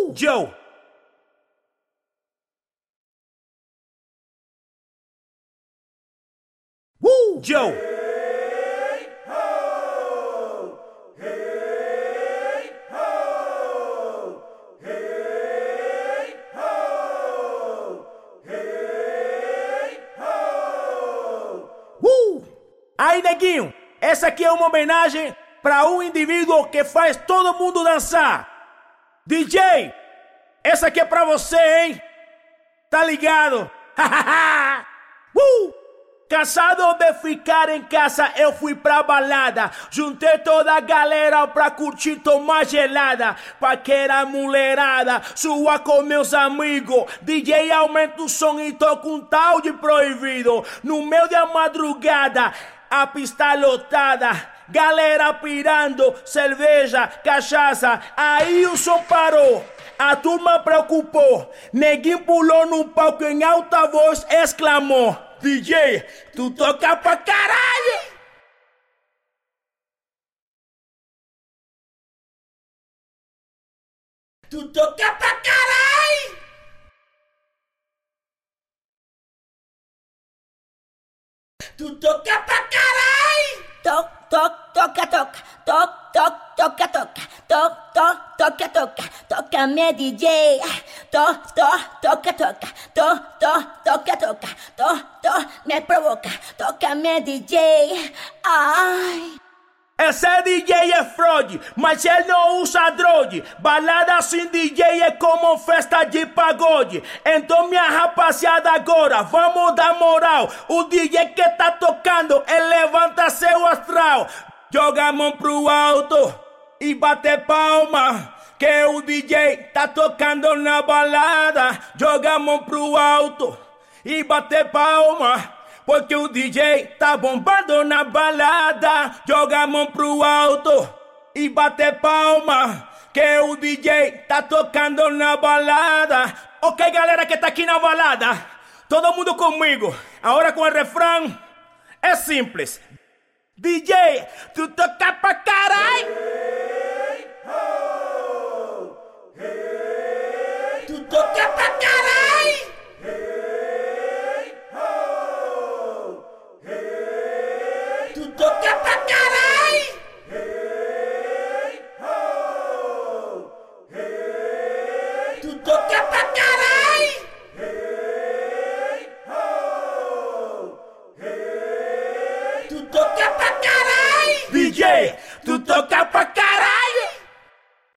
Joe. Joe. Aí, neguinho, essa aqui é uma homenagem para um indivíduo que faz todo mundo dançar. DJ, essa aqui é pra você, hein? Tá ligado? Cansado de ficar em casa, eu fui pra balada. Juntei toda a galera pra curtir, tomar gelada. Paquera mulherada, sua com meus amigos. DJ aumenta o som e toca um tal de proibido. No meio da madrugada, a pista lotada. Galera pirando, cerveja, cachaça. Aí o som parou, a turma preocupou. Neguinho pulou no palco em alta voz, exclamou: DJ, tu toca pra caralho! Tu toca pra caralho! Tu toca pra caralho! Toca minha DJ, toca, me provoca, toca minha DJ, ai. Esse DJ é fraude, mas ele não usa droga. Balada sem DJ é como festa de pagode. Então minha rapaziada agora, vamos dar moral. O DJ que tá tocando, ele levanta seu astral. Joga a mão pro alto e bate palma, que o DJ tá tocando na balada. Joga a mão pro alto e bate palma, porque o DJ tá bombando na balada. Joga a mão pro alto e bate palma, que o DJ tá tocando na balada. Ok, galera que tá aqui na balada, todo mundo comigo. Agora com o refrão é simples. DJ, tu toca pra caralho. Tu toca pra caralho. Tu toca pra caralho. Tu toca pra caralho. Tu toca pra caralho. DJ, tu toca pra caralho.